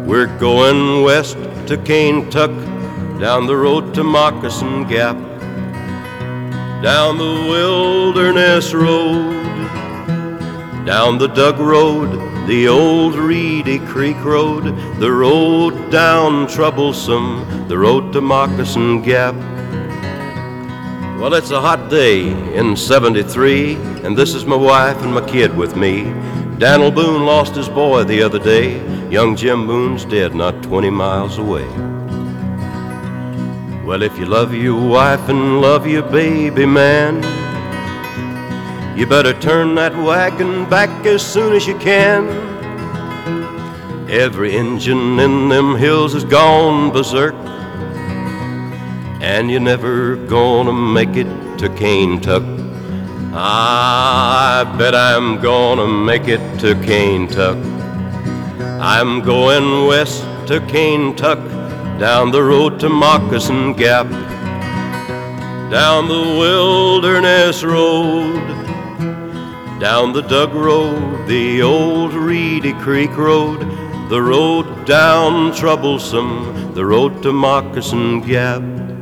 We're going west to Kaintuck, down the road to Moccasin Gap, down the Wilderness Road, down the Dug Road, the old Reedy Creek Road, the road down Troublesome, the road to Moccasin Gap. Well, it's a hot day in '73, and this is my wife and my kid with me. Dan'l Boone lost his boy the other day. Young Jim Boone's dead not 20 miles away. Well, if you love your wife and love your baby, man, you better turn that wagon back as soon as you can. Every engine in them hills has gone berserk, and you're never gonna make it to Kaintuck. I bet I'm gonna make it to Kaintuck. I'm going west to Kaintuck, down the road to Moccasin Gap, down the Wilderness Road, down the Dug Road, the old Reedy Creek Road, the road down Troublesome, the road to Moccasin Gap.